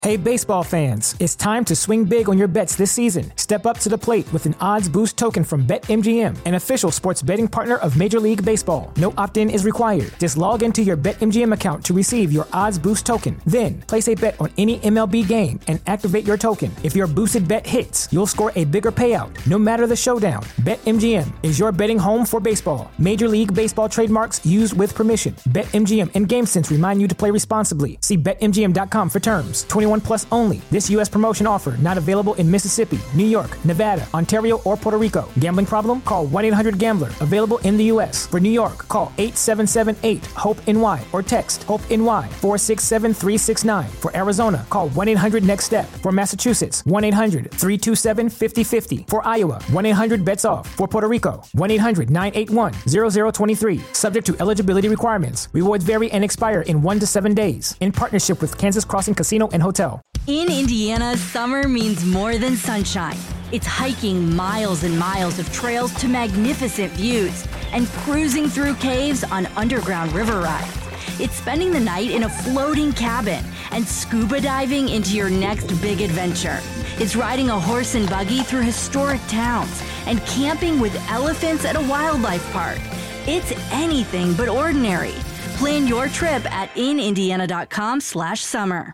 Hey baseball fans, it's time to swing big on your bets this season. Step up to the plate with an odds boost token from BetMGM, an official sports betting partner of Major League Baseball. No opt-in is required. Just log into your BetMGM account to receive your odds boost token. Then, place a bet on any MLB game and activate your token. If your boosted bet hits, you'll score a bigger payout, no matter the showdown. BetMGM is your betting home for baseball. Major League Baseball trademarks used with permission. BetMGM and GameSense remind you to play responsibly. See BetMGM.com for terms. 21 plus only. This U.S. promotion offer not available in Mississippi, New York, Nevada, Ontario, or Puerto Rico. Gambling problem? Call 1-800-GAMBLER. Available in the U.S. For New York, call 877-8-HOPE-NY or text HOPE-NY 467-369. For Arizona, call 1-800-NEXT-STEP. For Massachusetts, 1-800-327-5050. For Iowa, 1-800-BETS-OFF. For Puerto Rico, 1-800-981-0023. Subject to eligibility requirements. Rewards vary and expire in 1 to 7 days. In partnership with Kansas Crossing Casino and Hotel. In Indiana, summer means more than sunshine. It's hiking miles and miles of trails to magnificent views and cruising through caves on underground river rides. It's spending the night in a floating cabin and scuba diving into your next big adventure. It's riding a horse and buggy through historic towns and camping with elephants at a wildlife park. It's anything but ordinary. Plan your trip at inindiana.com/summer.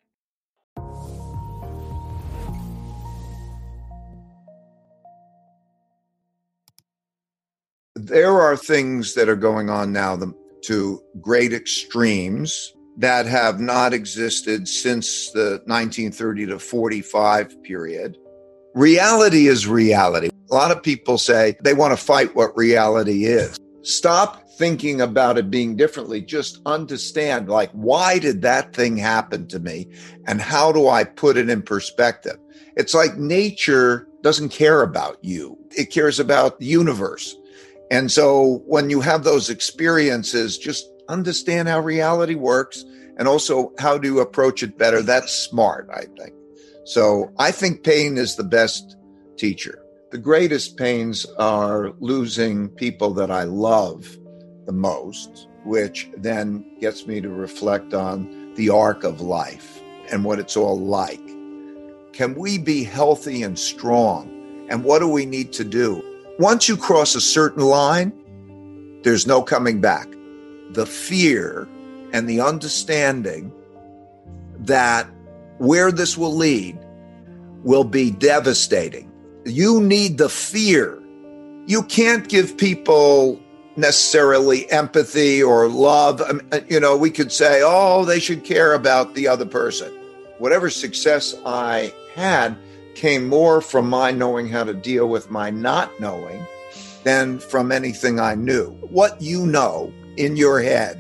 There are things that are going on now to great extremes that have not existed since the 1930 to 45 period. Reality is reality. A lot of people say they want to fight what reality is. Stop thinking about it being differently. Just understand, like, why did that thing happen to me? And how do I put it in perspective? It's like nature doesn't care about you. It cares about the universe. And so when you have those experiences, just understand how reality works and also how to approach it better. That's smart, I think. So I think pain is the best teacher. The greatest pains are losing people that I love the most, which then gets me to reflect on the arc of life and what it's all like. Can we be healthy and strong? And what do we need to do? Once you cross a certain line, there's no coming back. The fear and the understanding that where this will lead will be devastating. You need the fear. You can't give people necessarily empathy or love. We could say, oh, they should care about the other person. Whatever success I had came more from my knowing how to deal with my not knowing than from anything I knew. What you know in your head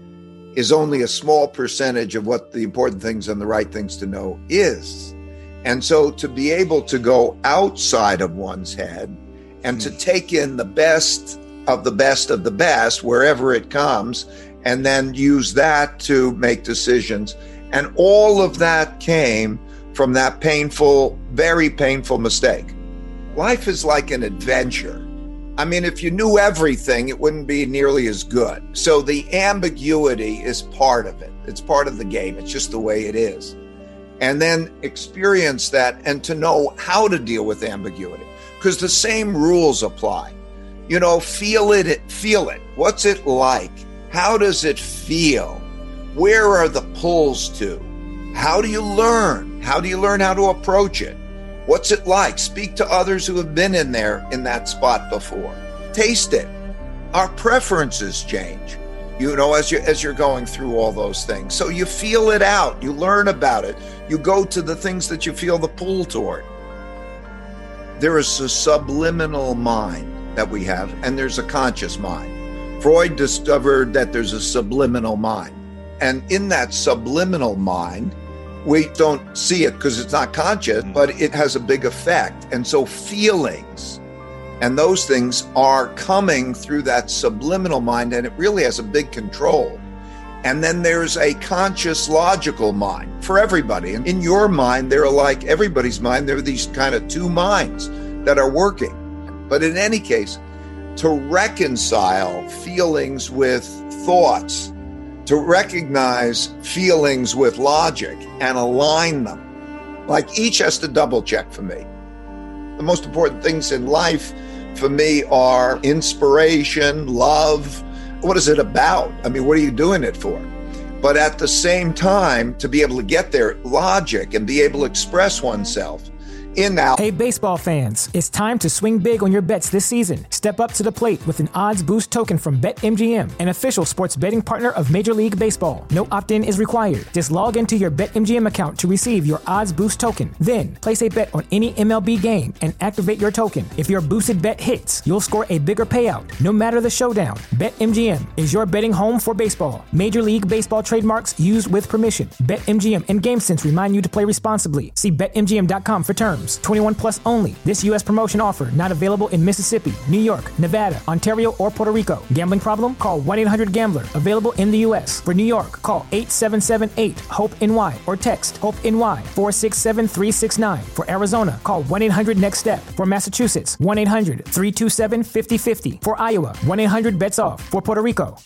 is only a small percentage of what the important things and the right things to know is. And so to be able to go outside of one's head and to take in the best of the best of the best, wherever it comes, and then use that to make decisions. And all of that came from that painful, very painful mistake. Life is like an adventure. I mean, if you knew everything, it wouldn't be nearly as good. So the ambiguity is part of it. It's part of the game. It's just the way it is. And then experience that and to know how to deal with ambiguity, because the same rules apply. Feel it. What's it like? How does it feel? Where are the pulls to? How do you learn? How do you learn how to approach it? What's it like? Speak to others who have been in that spot before. Taste it. Our preferences change, as you're going through all those things. So you feel it out. You learn about it. You go to the things that you feel the pull toward. There is a subliminal mind that we have, and there's a conscious mind. Freud discovered that there's a subliminal mind. And in that subliminal mind, we don't see it because it's not conscious, but it has a big effect. And so feelings and those things are coming through that subliminal mind, and it really has a big control. And then there's a conscious, logical mind for everybody. And in your mind, they're like everybody's mind. There are these kind of two minds that are working. But in any case, to reconcile feelings with thoughts, to recognize feelings with logic and align them. Like each has to double check for me. The most important things in life for me are inspiration, love. What is it about? I mean, what are you doing it for? But at the same time, to be able to get there, logic and be able to express oneself. Hey, baseball fans, it's time to swing big on your bets this season. Step up to the plate with an odds boost token from BetMGM, an official sports betting partner of Major League Baseball. No opt-in is required. Just log into your BetMGM account to receive your odds boost token. Then, place a bet on any MLB game and activate your token. If your boosted bet hits, you'll score a bigger payout, no matter the showdown. BetMGM is your betting home for baseball. Major League Baseball trademarks used with permission. BetMGM and GameSense remind you to play responsibly. See BetMGM.com for terms. 21 plus only. This U.S. promotion offer not available in Mississippi, New York, Nevada, Ontario, or Puerto Rico. Gambling problem? Call 1-800-GAMBLER. Available in the U.S. For New York, call 877-8-HOPE-NY or text HOPE-NY 467-369. For Arizona, call 1-800-NEXT-STEP. For Massachusetts, 1-800-327-5050. For Iowa, 1-800-BETS-OFF. For Puerto Rico,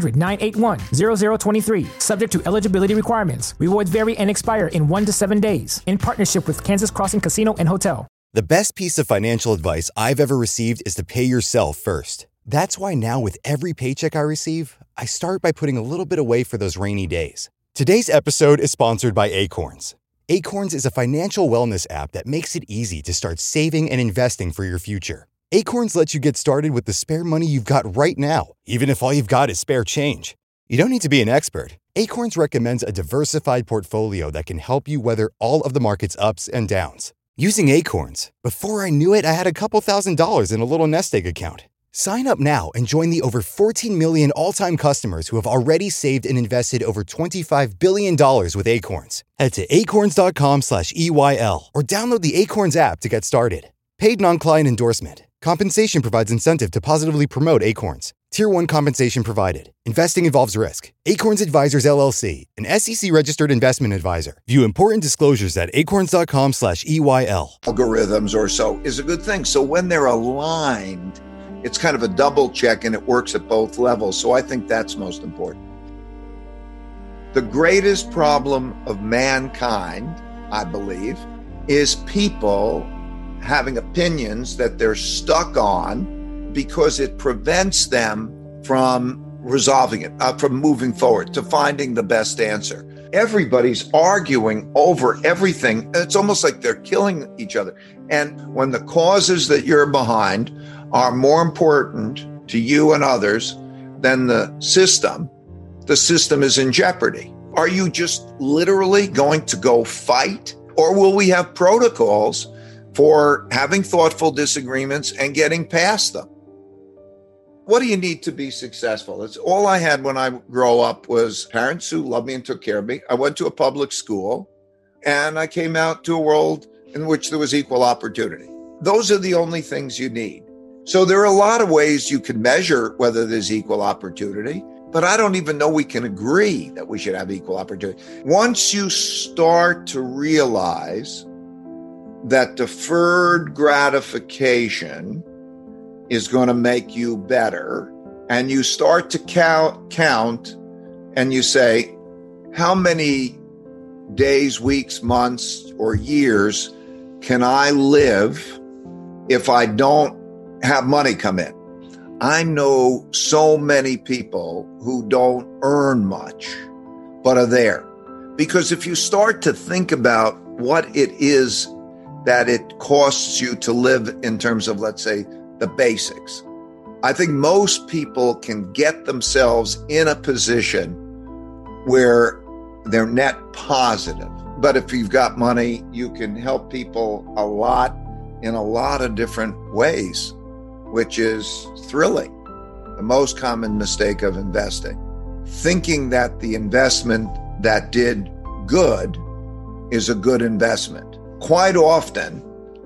1-800-981-0023. Subject to eligibility requirements. Rewards vary and expire in 1 to 7 days. In partnership with Kansas Crossing Casino and Hotel. The best piece of financial advice I've ever received is to pay yourself first. That's why now with every paycheck I receive, I start by putting a little bit away for those rainy days. Today's episode is sponsored by Acorns. Acorns is a financial wellness app that makes it easy to start saving and investing for your future. Acorns lets you get started with the spare money you've got right now, even if all you've got is spare change. You don't need to be an expert. Acorns recommends a diversified portfolio that can help you weather all of the market's ups and downs. Using Acorns, before I knew it, I had a couple $1,000s in a little nest egg account. Sign up now and join the over 14 million all-time customers who have already saved and invested over $25 billion with Acorns. Head to acorns.com/EYL or download the Acorns app to get started. Paid non-client endorsement. Compensation provides incentive to positively promote Acorns. Tier 1 compensation provided. Investing involves risk. Acorns Advisors, LLC, an SEC-registered investment advisor. View important disclosures at acorns.com/EYL. Algorithms or so is a good thing. So when they're aligned, it's kind of a double check and it works at both levels. So I think that's most important. The greatest problem of mankind, I believe, is people having opinions that they're stuck on because it prevents them from resolving it, from moving forward, to finding the best answer. Everybody's arguing over everything. It's almost like they're killing each other. And when the causes that you're behind are more important to you and others than the system is in jeopardy. Are you just literally going to go fight? Or will we have protocols for having thoughtful disagreements and getting past them? What do you need to be successful? It's all I had when I grew up was parents who loved me and took care of me. I went to a public school and I came out to a world in which there was equal opportunity. Those are the only things you need. So there are a lot of ways you can measure whether there's equal opportunity, but I don't even know we can agree that we should have equal opportunity. Once you start to realize that deferred gratification is going to make you better, and you start to count and you say, how many days, weeks, months, or years can I live if I don't have money come in? I know so many people who don't earn much, but are there. Because if you start to think about what it is that it costs you to live in terms of, let's say, the basics, I think most people can get themselves in a position where they're net positive. But if you've got money, you can help people a lot in a lot of different ways, which is thrilling. The most common mistake of investing, thinking that the investment that did good is a good investment. Quite often,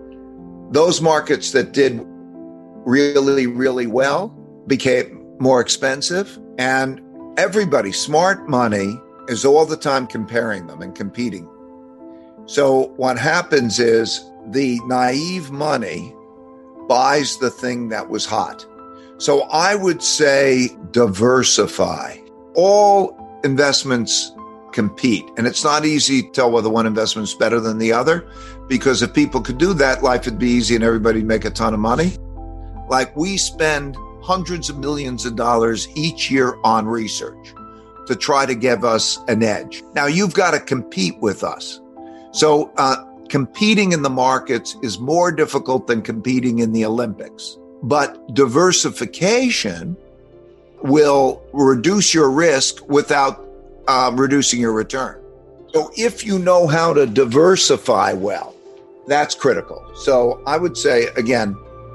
those markets that did really, really well became more expensive, and everybody, smart money, is all the time comparing them and competing. So what happens is the naive money buys the thing that was hot. So I would say diversify. All investments compete. And it's not easy to tell whether one investment's better than the other, because if people could do that, life would be easy and everybody'd make a ton of money. Like, we spend hundreds of millions of dollars each year on research to try to give us an edge. Now, you've got to compete with us. So competing in the markets is more difficult than competing in the Olympics. But diversification will reduce your risk without reducing your return. So if you know how to diversify well, that's critical. So I would say, again,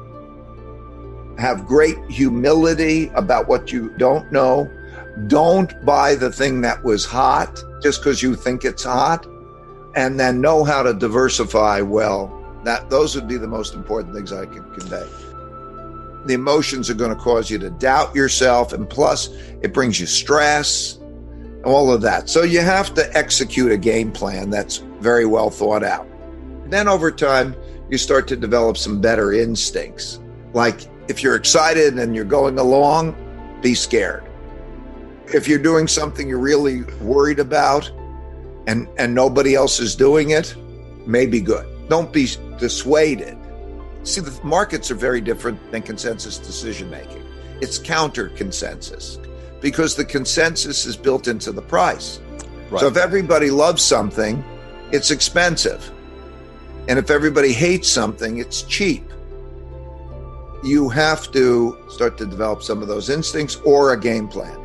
have great humility about what you don't know. Don't buy the thing that was hot just because you think it's hot, and then know how to diversify well. Those would be the most important things I could convey. The emotions are going to cause you to doubt yourself, and plus it brings you stress, all of that. So you have to execute a game plan that's very well thought out. Then over time, you start to develop some better instincts. Like, if you're excited and you're going along, be scared. If you're doing something you're really worried about and nobody else is doing it, may be good. Don't be dissuaded. See, the markets are very different than consensus decision making. It's counter consensus, because the consensus is built into the price. Right. So if everybody loves something, it's expensive. And if everybody hates something, it's cheap. You have to start to develop some of those instincts or a game plan.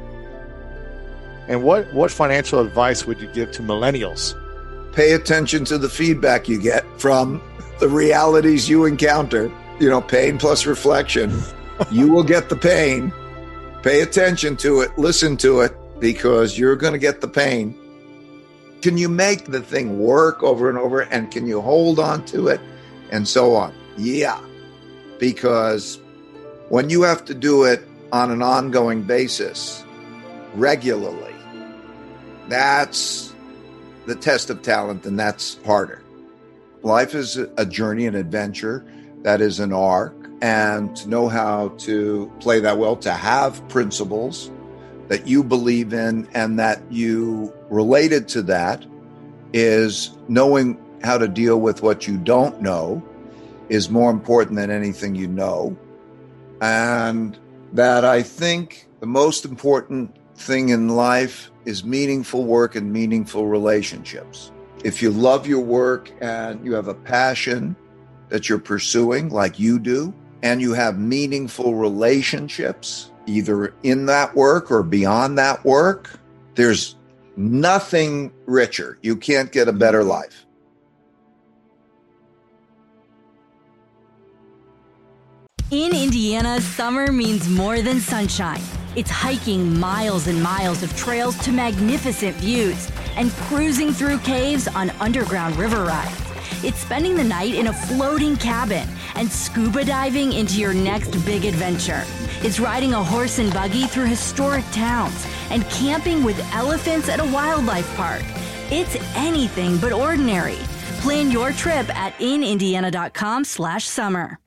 And what financial advice would you give to millennials? Pay attention to the feedback you get from the realities you encounter. Pain plus reflection. You will get the pain. Pay attention to it. Listen to it, because you're going to get the pain. Can you make the thing work over and over? And can you hold on to it? And so on. Yeah. Because when you have to do it on an ongoing basis, regularly, that's the test of talent, and that's harder. Life is a journey, an adventure that is an arc, and to know how to play that well, to have principles that you believe in and that you related to that, is knowing how to deal with what you don't know is more important than anything you know. And that I think the most important thing in life is meaningful work and meaningful relationships. If you love your work and you have a passion that you're pursuing like you do, and you have meaningful relationships, either in that work or beyond that work, there's nothing richer. You can't get a better life. In Indiana, summer means more than sunshine. It's hiking miles and miles of trails to magnificent views and cruising through caves on underground river rides. It's spending the night in a floating cabin and scuba diving into your next big adventure. It's riding a horse and buggy through historic towns and camping with elephants at a wildlife park. It's anything but ordinary. Plan your trip at inindiana.com/summer.